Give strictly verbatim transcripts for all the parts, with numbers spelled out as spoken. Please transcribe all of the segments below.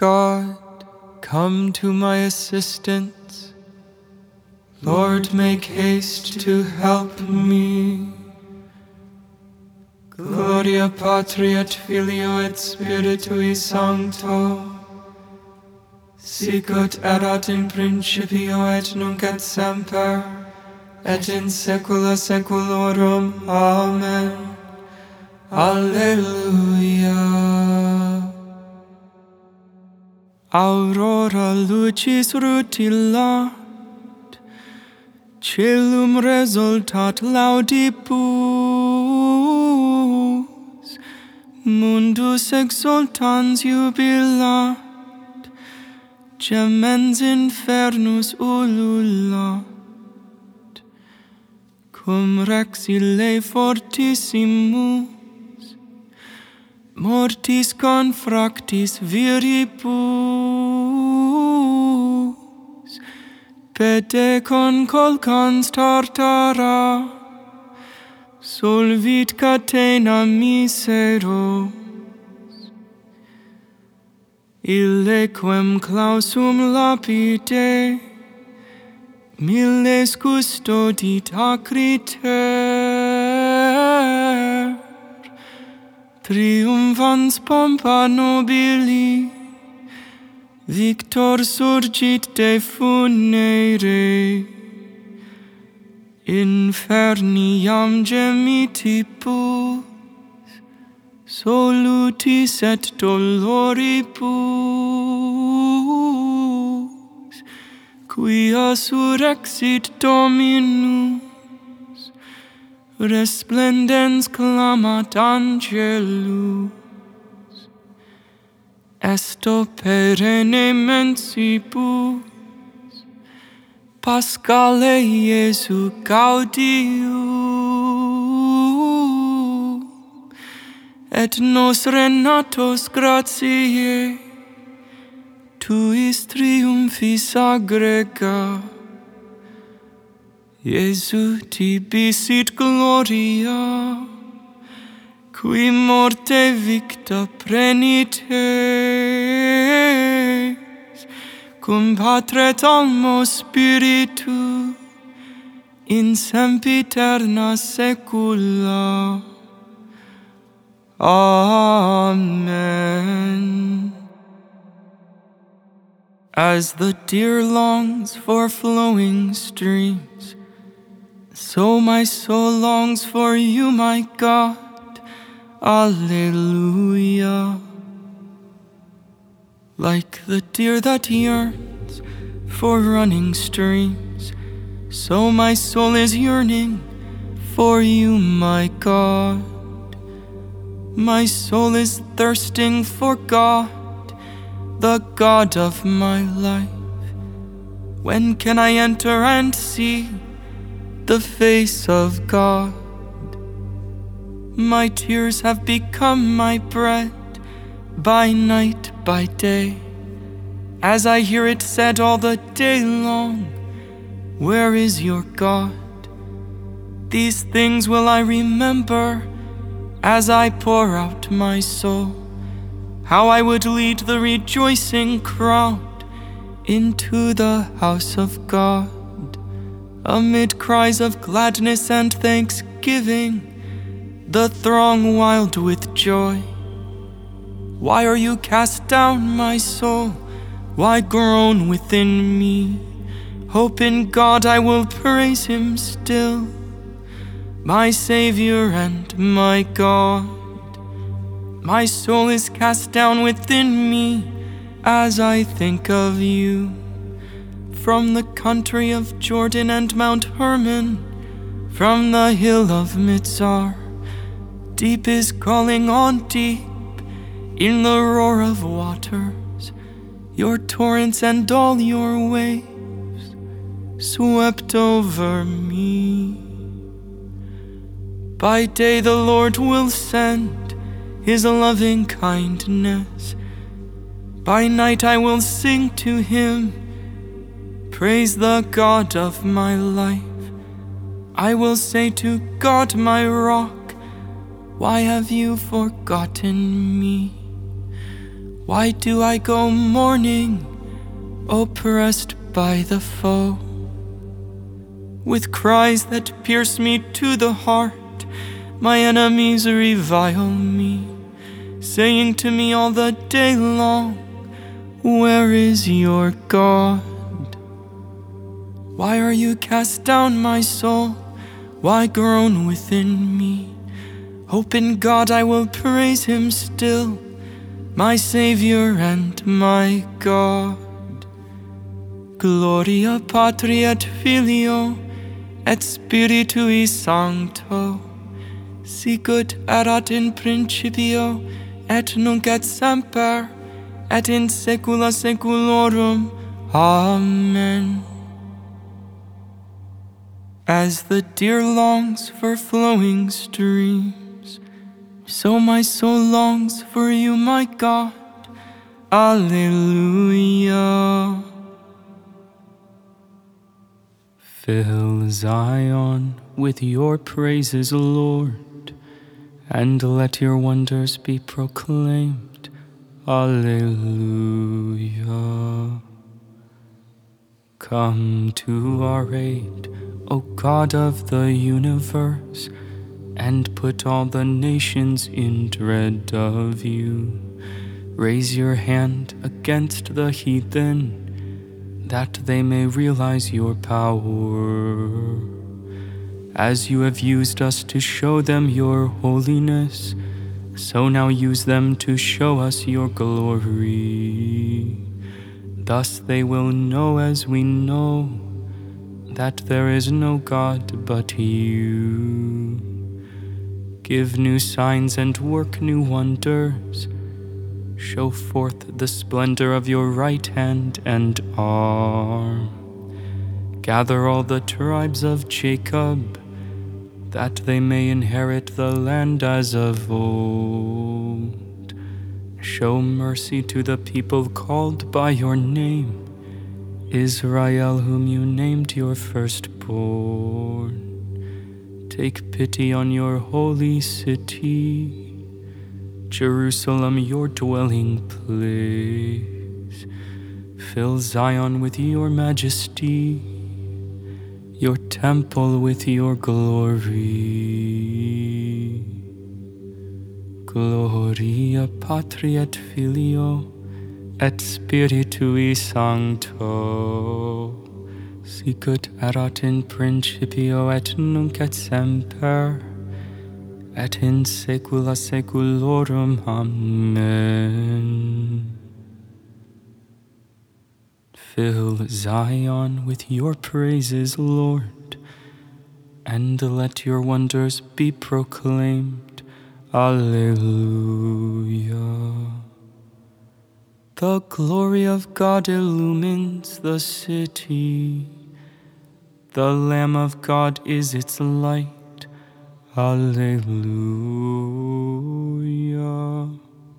God, come to my assistance. Lord, make haste to help me. Gloria Patri et Filio et Spiritui Sancto, sicut erat in principio et nunc et semper, et in saecula saeculorum. Amen. Alleluia. Aurora lucis rutilat, celum resultat laudibus, mundus exultans jubilat, gemens infernus ululat, cum rex ille fortissimus, mortis confractis viribus, pede concolcans tartara, solvit catena miseros, ille quem clausum lapide, milles custodit acriter, triumphans pompa nobili, victor surgit de funere, inferni iam gemitibus, solutis et doloribus, quia surrexit Dominus, resplendens clamat angelus, esto perenne mensibus, Paschale Iesu gaudium, et nos renatos gratiae, tuis triumphis aggrega. Iesu tibi sit gloria, qui morte victa prenites, cum Patre et Almo Spiritu, in sempiterna saecula. Amen. As the deer longs for flowing streams, so my soul longs for you, my God. Alleluia. Like the deer that yearns for running streams, so my soul is yearning for you, my God. My soul is thirsting for God, the God of my life. When can I enter and see the face of God? My tears have become my bread, by night, by day, as I hear it said all the day long, where is your God? These things will I remember as I pour out my soul, how I would lead the rejoicing crowd into the house of God, amid cries of gladness and thanksgiving, the throng wild with joy. Why are you cast down, my soul? Why groan within me? Hope in God, I will praise Him still, my Savior and my God. My soul is cast down within me as I think of you. From the country of Jordan and Mount Hermon, from the hill of Mizar, deep is calling on deep in the roar of waters. Your torrents and all your waves swept over me. By day the Lord will send His loving kindness. By night I will sing to Him, praise the God of my life. I will say to God my rock, why have you forgotten me? Why do I go mourning, oppressed by the foe? With cries that pierce me to the heart, my enemies revile me, saying to me all the day long, where is your God? Why are you cast down, my soul? Why groan within me? Hope in God, I will praise him still, my Savior and my God. Gloria Patri et Filio et Spiritui Sancto, sicut erat in principio et nunc et semper et in saecula saeculorum. Amen. As the deer longs for flowing streams, so my soul longs for you, my God. Alleluia. Fill Zion with your praises, Lord, and let your wonders be proclaimed. Alleluia. Come to our aid, O God of the universe, and put all the nations in dread of you. Raise your hand against the heathen, that they may realize your power. As you have used us to show them your holiness, so now use them to show us your glory. Thus they will know, as we know, that there is no God but you. Give new signs and work new wonders. Show forth the splendor of your right hand and arm. Gather all the tribes of Jacob, that they may inherit the land as of old. Show mercy to the people called by your name, Israel, whom you named your firstborn. Take pity on your holy city, Jerusalem, your dwelling place. Fill Zion with your majesty, your temple with your glory. Gloria Patri et Filio et Spiritui Sancto, sicut erat in principio et nunc et semper et in saecula saeculorum. Amen. Fill Zion with your praises, Lord, and let your wonders be proclaimed. Alleluia. The glory of God illumines the city. The Lamb of God is its light. Alleluia.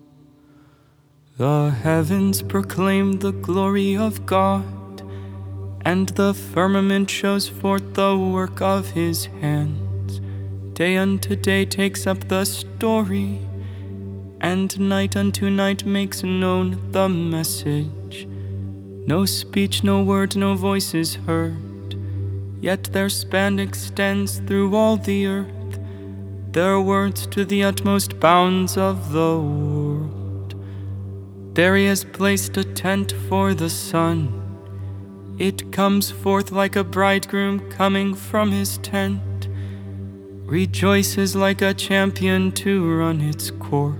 The heavens proclaim the glory of God, and the firmament shows forth the work of his hands. Day unto day takes up the story, and night unto night makes known the message. No speech, no word, no voice is heard, yet their span extends through all the earth, their words to the utmost bounds of the world. There he has placed a tent for the sun. It comes forth like a bridegroom coming from his tent, rejoices like a champion to run its course.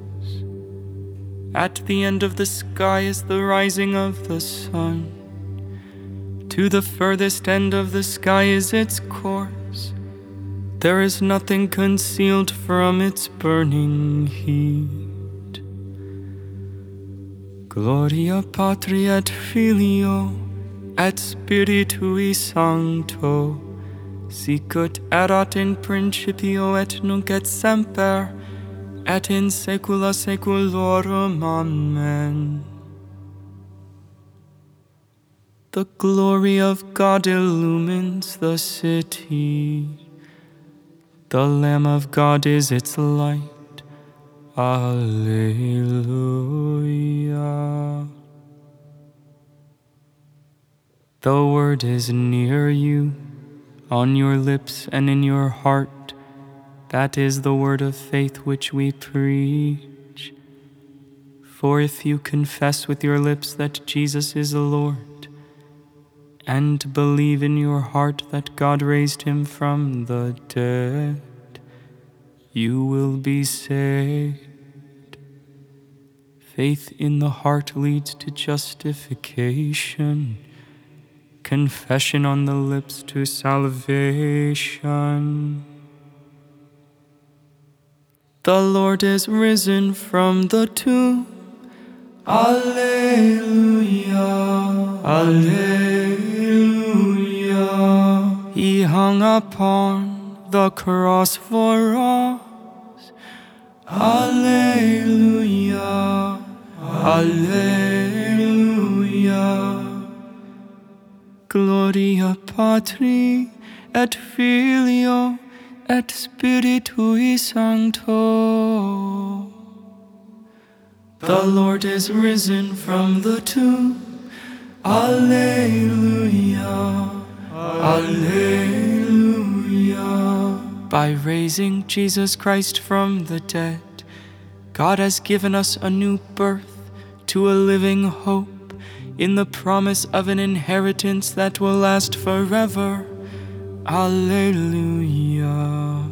At the end of the sky is the rising of the sun. To the furthest end of the sky is its course. There is nothing concealed from its burning heat. Gloria Patri et Filio et Spiritui Sancto, sicut erat in principio et nunc et semper et in saecula saeculorum. Amen. The glory of God illumines the city. The Lamb of God is its light. Alleluia. The word is near you, on your lips and in your heart. That is the word of faith which we preach. For if you confess with your lips that Jesus is the Lord, and believe in your heart that God raised him from the dead, you will be saved. Faith in the heart leads to justification, confession on the lips to salvation. The Lord is risen from the tomb. Alleluia, Alleluia. He hung upon the cross for us. Alleluia, Alleluia. Gloria Patri et Filio et Spiritui Sancto. The Lord is risen from the tomb. Alleluia, Alleluia. By raising Jesus Christ from the dead, God has given us a new birth to a living hope in the promise of an inheritance that will last forever. Alleluia.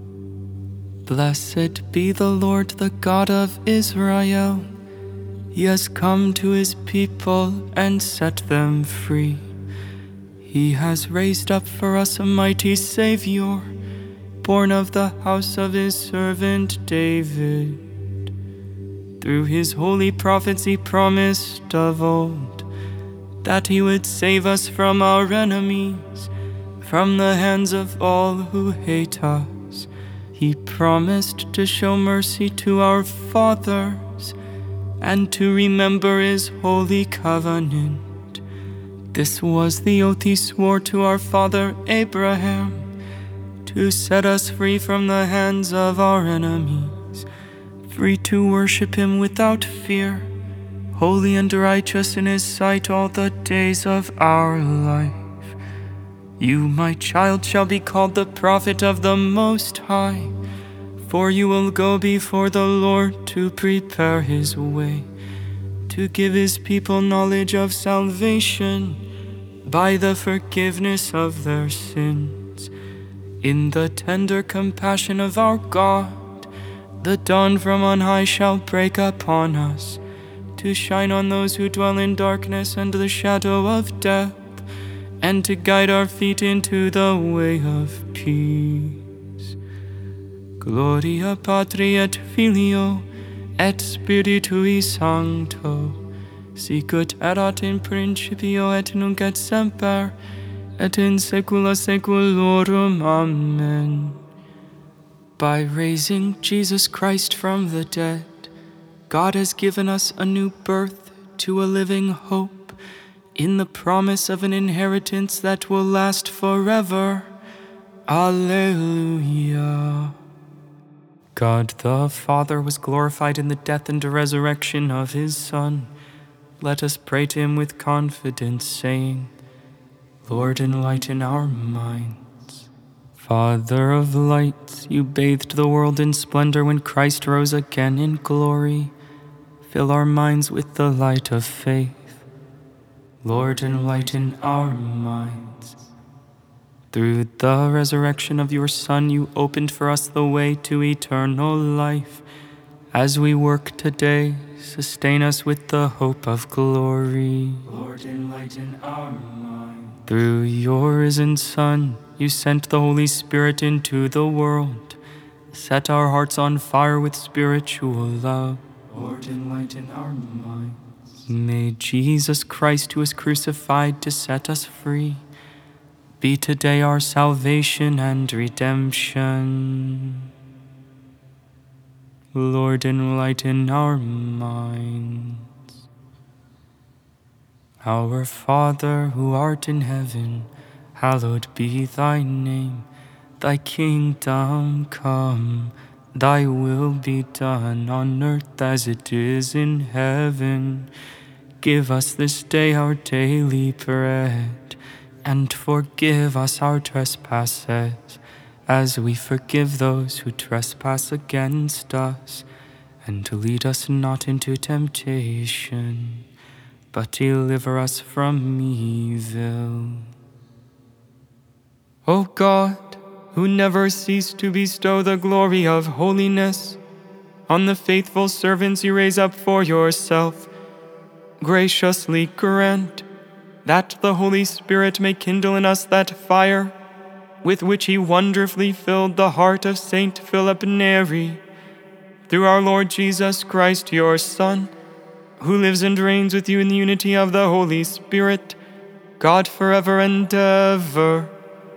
Blessed be the Lord, the God of Israel. He has come to his people and set them free. He has raised up for us a mighty Savior, born of the house of his servant David. Through his holy prophets he promised of old that he would save us from our enemies, from the hands of all who hate us. He promised to show mercy to our fathers and to remember his holy covenant. This was the oath he swore to our father Abraham, to set us free from the hands of our enemies, free to worship him without fear, holy and righteous in his sight all the days of our life. You, my child, shall be called the prophet of the Most High, for you will go before the Lord to prepare his way, to give his people knowledge of salvation by the forgiveness of their sins. In the tender compassion of our God, the dawn from on high shall break upon us, to shine on those who dwell in darkness and the shadow of death, and to guide our feet into the way of peace. Gloria Patri et Filio et Spiritui Sancto, sicut erat in principio et nunc et semper, et in saecula saeculorum. Amen. By raising Jesus Christ from the dead, God has given us a new birth to a living hope in the promise of an inheritance that will last forever. Alleluia. God the Father was glorified in the death and resurrection of his Son. Let us pray to him with confidence, saying, Lord, enlighten our minds. Father of lights, you bathed the world in splendor when Christ rose again in glory. Fill our minds with the light of faith. Lord, enlighten our minds. Through the resurrection of your Son, you opened for us the way to eternal life. As we work today, sustain us with the hope of glory. Lord, enlighten our minds. Through your risen Son, you sent the Holy Spirit into the world. Set our hearts on fire with spiritual love. Lord, enlighten our minds. May Jesus Christ, who was crucified to set us free, be today our salvation and redemption. Lord, enlighten our minds. Our Father, who art in heaven, hallowed be thy name. Thy kingdom come, Thy will be done on earth as it is in heaven. Give us this day our daily bread, and forgive us our trespasses, as we forgive those who trespass against us. And lead us not into temptation, but deliver us from evil. O God, who never cease to bestow the glory of holiness on the faithful servants you raise up for yourself, graciously grant that the Holy Spirit may kindle in us that fire with which he wonderfully filled the heart of Saint Philip Neri, through our Lord Jesus Christ, your Son, who lives and reigns with you in the unity of the Holy Spirit, God forever and ever.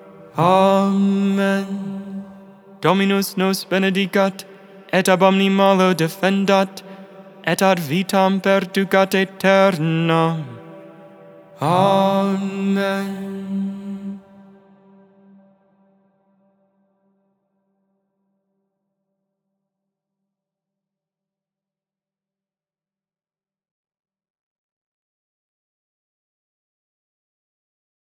Amen. Dominus nos benedicat, et ab omni malo defendat, et ad vitam perducat aeternam. Amen.